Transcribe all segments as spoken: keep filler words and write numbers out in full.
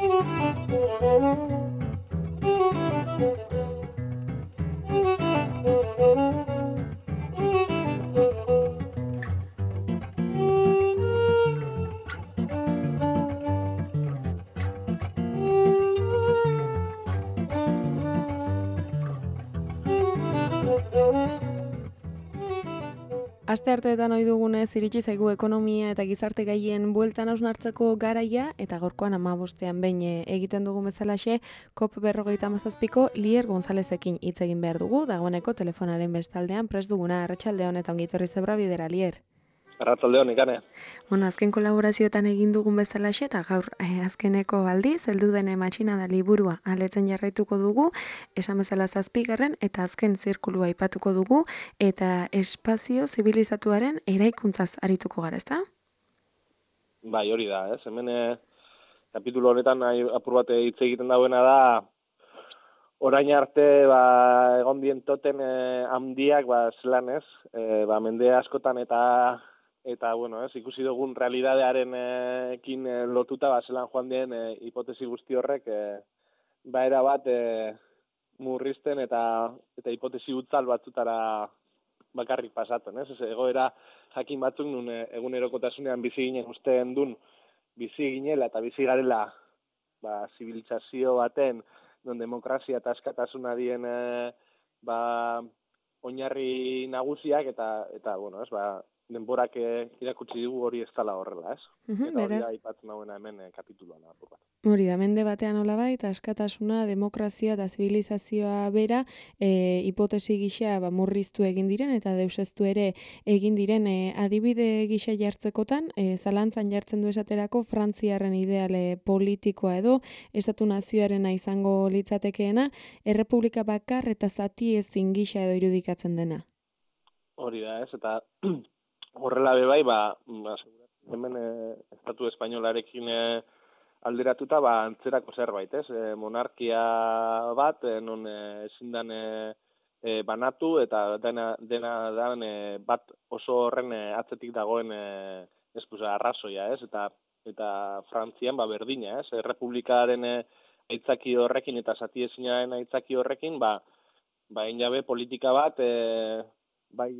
Aste arteetan ohi dugunez iritsi zaigu ekonomia eta gizarte gaien bueltan hausnartzeko garaia eta gaurkoan hamabostean behin egiten dugun bezalaxe COP berrogeita hamazazpiko Lier Gonzalezekin hitz egin behar dugu, dagoeneko telefonaren bestaldean prest duguna. Arratsaldeon eta ongi etorri Zebra Bidera, Lier. Arratsaldeon, Ikane. Bueno, azken kolaborazioetan egin dugun bezalaxe eta gaur eh, azkeneko aldiz, heldu den matxinada liburua aletzen jarraituko dugu, esan bezala zazpigarren eta azken zirkulua aipatuko dugu eta espazio zibilizatuaren eraikuntzaz arituko gara, ezta? Bai, hori da, ez? Hemen eh, kapitulu honetan nahi, apur bat hitz egiten dauena da orain arte ba, egon dien toten eh, handiak ba, zelan ez, eh, ba, mende askotan eta Eta, bueno, ez, ikusi dugun realidadearen ekin e, lotuta, ba, zelan joan dien e, hipotesi guzti horrek, e, ba, era bat e, murrizten eta eta hipotesi utzal batzutara bakarrik pasatzen, ez? Ez, egoera jakin batzuk nun e, egunerokotasunean bizi ginen ustean dun, bizi ginela eta bizi garela, ba, zibilizazio baten, non demokrazia eta askatasuna dien, e, ba, oinarri nagusiak eta, eta bueno, ez, ba, denborak irakutsi dugu hori ez dela horrela, ez? Uhum, eta hori beraz, da aipatzen dagoena hemen e, kapituluan. Apur bat. hori da, mende batean nolabait, askatasuna, demokrazia eta zibilizazioa bera, e, hipotesi gisa ba, murriztu egin diren eta deuseztu ere egin diren e, adibide gisa jartzekotan, e, zalantzan jartzen du esaterako Frantziarren ideale politikoa edo estatu nazioarena izango litzatekeena, errepublika bakar eta zati ezin gisa edo irudikatzen dena. Hori da, ez? Eta horrela be bai, ba, ba hemen e, estatu espainolarekin e, alderatuta, ba, antzerako zerbait, ez? E, monarkia bat, e, non e, ezin dan e, e, banatu, eta dena, dena dan e, bat oso horren e, atzetik dagoen e, espuza, arrazoia, ez? Eta, eta Frantzian, ba, berdina, ez? Errepublikaren e, aitzaki horrekin eta zati ezinaren aitzaki horrekin, ba, ba, injabe politika bat, e, bai,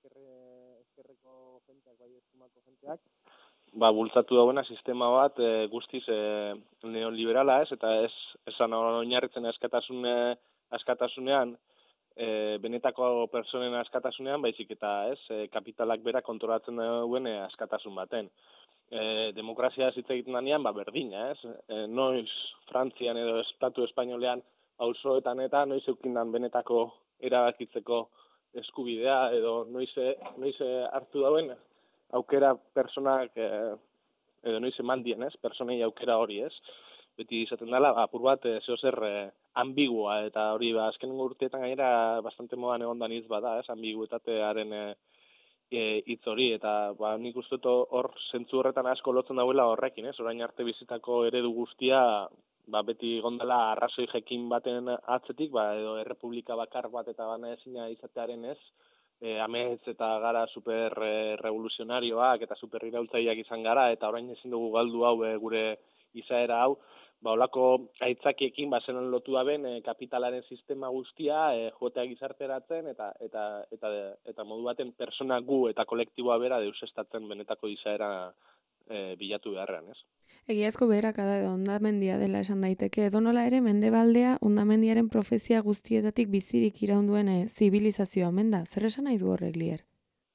ba, bultzatu dauena sistema bat e, guztiz e, neoliberala, ez? Eta ez esan oinarritzen askatasun askatasunean, e, benetako personen askatasunean, baizik eta ez, e, kapitalak bera kontrolatzen duen e, askatasun baten. E, demokrazia hitz egiten danean, ba, berdina, ez? E, noiz Frantzian edo estatu espainolean auzoetan eta noiz eukindan benetako erabakitzeko eskubidea edo noiz, noiz hartu dauen aukera personak, eh, edo noiz eman dien, ez? Personei aukera hori, ez? Beti izaten dela, apur bat, eh, zeo zer eh, ambigua, eta hori, ba, azkenengo urteetan gainera bastante modan egondan hitz bada, ez? Ambiguetatearen eh, hitz hori, eta ba, nik uste dut hor zentzu horretan asko lotzen dauela horrekin, ez? Orain arte bizitako eredu guztia, ba, beti gondela arrazoi jekin baten atzetik, ba, edo errepublika bakar bat eta bana ezina izatearen ez, E, amets eta gara super e, revoluzionarioak eta super iraultzaileak izan gara, eta orain ezin dugu galdu hau e, gure izaera hau, ba, olako aitzakiekin bazenan lotu daben e, kapitalaren sistema guztia e, jotea gizarteratzen eta, eta, eta, eta modu baten persona gu eta kolektiboa bera deusestatzen benetako izaera e, bilatu beharrean, ez? Egiazko beherakada edo hondamendia dela esan daiteke, edonola ere mendebaldea hondamendiaren profezia guztietatik bizirik iraunduen e, zibilizazioa omen da. Zer esan nahi du horrek, Lier?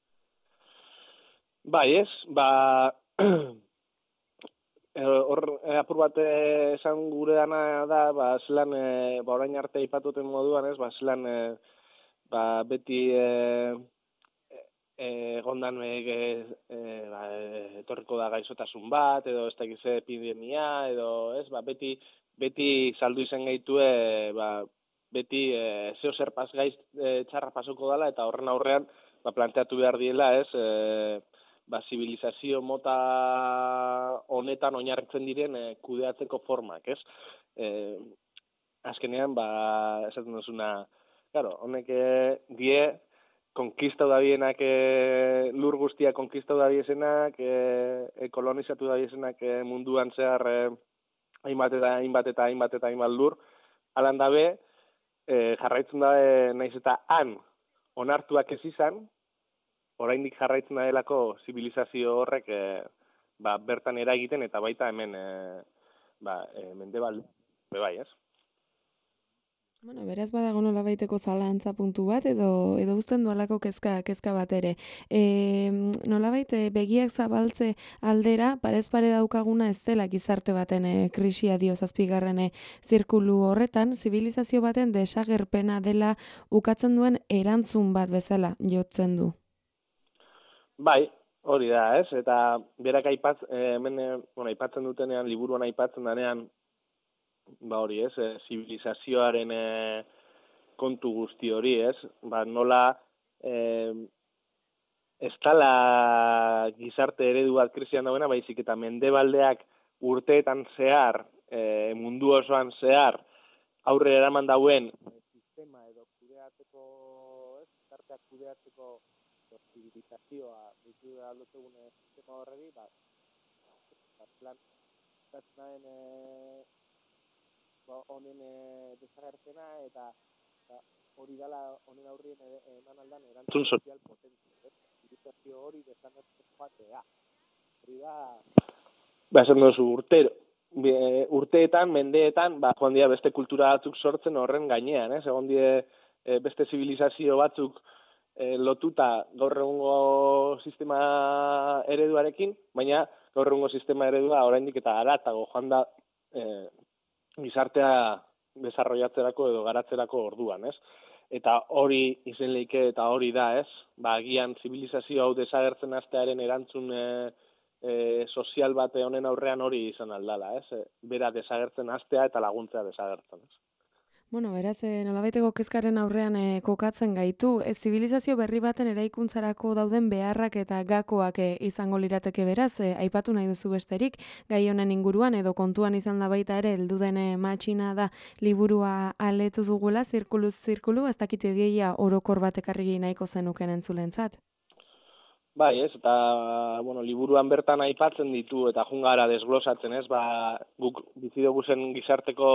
Bai, ez, ba, hor apur bat esan gure dana da, ba, zelan, e, ba, orain arte aipatuten moduan, ez, ba, zelan, e, ba, beti e, egondan e, e, ba, etorriko da gaizotasun bat, edo ez dakiz epidemia, edo ez, ba, beti, beti saldu izan gaitue, ba, beti e, zeo zer pas gaiz e, txarra pasoko dela, eta horren aurrean, ba, planteatu behar diela, ez, e, ba, zibilizazio mota honetan oinarritzen diren e, kudeatzeko formak, ez? E, azkenean, ba, esaten duzuna, claro, honek die, konkistau da bienak, e, lur guztia konkistau da biesenak, e, e, kolonizatu da biesenak e, munduan zehar e, hainbat eta hainbat eta hainbat eta hainbat lur, alan dabe, e, jarraitzen dabe naiz eta han onartuak ez izan, oraindik jarraitzen daelako zibilizazio horrek e, ba, bertan eragiten eta baita hemen e, ba, e, mendebal, bai, ez? Bueno, beraz badago nolabaiteko zalantza puntu bat edo edo uzten dualako kezka kezka bat ere. E, nolabait begiak zabaltze aldera parez pare daukaguna ez dela gizarte baten e, krisia dio zazpigarren zirkulu horretan, zibilizazio baten desagerpena dela ukatzen duen erantzun bat bezala jotzen du. Bai, hori da, ez? Eta berak aipatz, hemen e, bueno, aipatzen dutenean, liburuan aipatzen denean, ba hori, ez, e, zibilizazioaren e, kontu guzti hori, ez, ba nola e, ez dala gizarte eredu bat krisian dagoena, baizik eta mendebaldeak urteetan zehar, e, mundu osoan zehar, aurre eraman dauen sistema edo kudeatzeko, ez, gizarteak kudeatzeko zibilizazioa, ditu da aldotegun sistema horredi, ba, plan, zatzen honen e, desagertzena eta hori dela honen aurrien eman aldan erantzun sozial potentzia, zibilizazio hori desagertzen joatea. Hori da, ba, esan duzu, urtero, urteetan, mendeetan, ba, joan dira beste kultura batzuk sortzen horren gainean, ez? Egon die e, beste zibilizazio batzuk e, lotuta gaur egungo sistema ereduarekin, baina gaur egungo sistema eredua oraindik eta haratago joan da e, gizartea desarrollatzerako edo garatzerako orduan, ez? Eta hori izen leike eta hori da, ez? Ba, agian zibilizazio hau desagertzen hastearen erantzun e, e, sozial bate honen aurrean hori izan aldala, ez? Bera desagertzen hastea eta laguntzea desagertzen, ez? Bueno, beraz, e, nolabaiteko kezkaren aurrean e, kokatzen gaitu, e, zibilizazio berri baten eraikuntzarako dauden beharrak eta gakoak e, izango lirateke beraz, e, aipatu nahi duzu besterik, gai honen inguruan edo kontuan izan da baita ere heldu den e, matxina da liburua aletu dugula, zirkuluz zirkulu, ez dakit ideia orokor bat ekarri nahiko zenuken entzulentzat. Bai, ez, eta, bueno, liburuan bertan aipatzen ditu eta jungara desglosatzen, ez, ba, guk bizi dugu zen gizarteko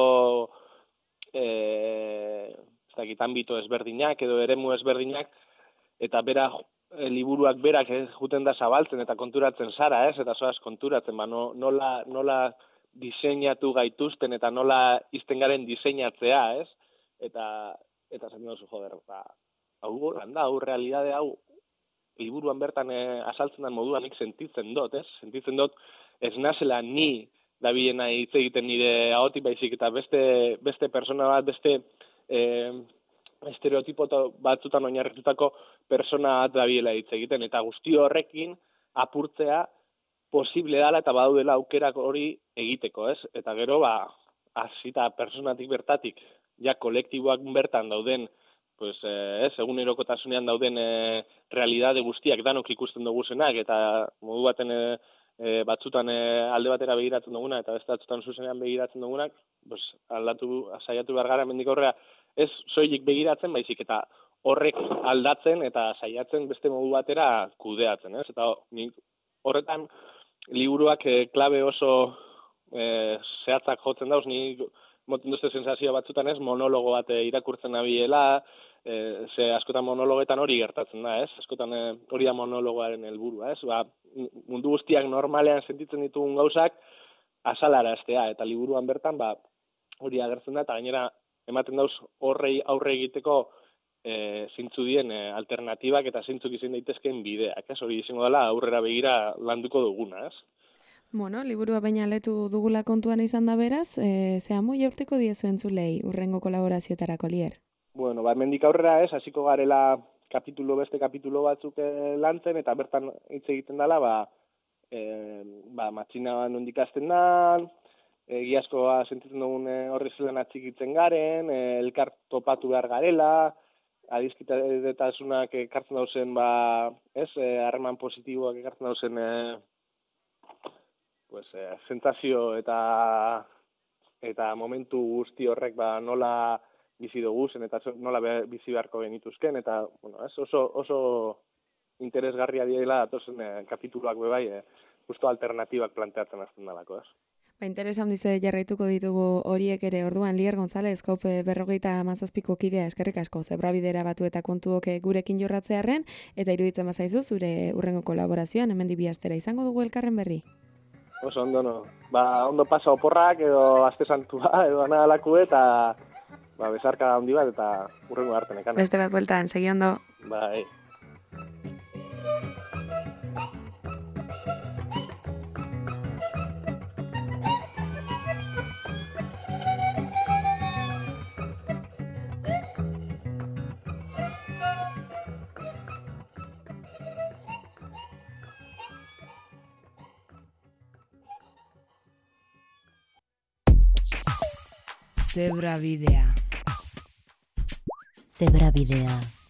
Eh, ez dakit, ambito ezberdinak edo eremu ezberdinak, eta bera e, liburuak berak ez juten da zabaltzen eta konturatzen zara, ez? Eta zoaz konturatzen, ba, no, nola, nola diseinatu gaituzten eta nola izten garen diseinatzea, ez? Eta, eta zen duzu, joder, ba, hau, landa, hau, realidade hau, liburuan bertan e, asaltzen den moduan nik sentitzen dut, ez? Sentitzen dut, ez nazela ni dabilena hitz egiten nire ahotik baizik eta beste beste persona bat, beste eh, estereotipo batzutan oinarritutako persona bat dabilela hitz egiten, eta guzti horrekin apurtzea posible dela eta badaudela aukerak hori egiteko, ez? Eta gero, ba, hasita personatik bertatik, ja kolektiboak bertan dauden, pues, eh, ez, egunerokotasunean dauden eh, realidade guztiak danok ikusten dugu zenak, eta modu baten eh, E, batzutan e, alde batera begiratzen duguna eta beste batzutan zuzenean begiratzen dugunak, pues, aldatu, saiatu behar gara mendik aurrera, ez soilik begiratzen, baizik eta horrek aldatzen eta saiatzen beste modu batera kudeatzen, ez? Eta nik horretan liburuak e, klabe oso e, zehatzak jotzen dauz, nik moten duzte sensazioa batzutan, ez, monologo bat e, irakurtzen nabiela, E, ze askotan monologetan hori gertatzen da, ez? Askotan e, hori da monologoaren helburua, ez? Ba, mundu guztiak normalean sentitzen ditugun gauzak azalaraztea, eta liburuan bertan ba, hori agertzen da, eta gainera ematen dauz horrei aurre egiteko e, zintzu dien e, alternatibak eta zintzuk izan daitezkeen bideak, ez? Hori izango dela aurrera begira landuko duguna, ez? Bueno, liburua baina aletu dugula kontuan izan da beraz, e, zehamu jaurteko diezu entzulei urrengo kolaborazioetarako lier. Bueno, ba, mendik aurrera ez, hasiko garela kapitulo beste kapitulo batzuk e, lantzen, eta bertan hitz egiten dela, ba, e, ba, matxina nondik hasten da, egiazkoa sentitzen dugun e, horri zelan atxikitzen garen, e, elkar topatu behar garela, adizkitasunak ekartzen dauzen, ba, ez, harreman e, positiboak ekartzen dauzen, e, pues, e, sensazio eta, eta momentu guzti horrek, ba, nola bizi dugu zen eta nola bizi beharko genituzken, eta bueno, ez, oso, oso interesgarria diela datozen eh, kapituluak bebai, eh, justo alternatibak planteatzen hasten dalako, ez. Ba, interesa handize jarraituko ditugu horiek ere. Orduan, Lier González, COP berrogeita hamazazpiko kidea, eskerrik asko, zebrabidera batu eta kontuok gurekin jorratzearren, eta iruditzen bazaizu zure urrengo kolaborazioan, hemen bi astera izango dugu elkarren berri. Oso ondo, no. Ba, ondo pasa oporrak, edo aste santua, edo anadalaku, eta ba, bezarka handi bat, eta urrengo arte nekana. Beste bat bueltan, segi ondo. Bai. Zebrabidea. Zebrabidea.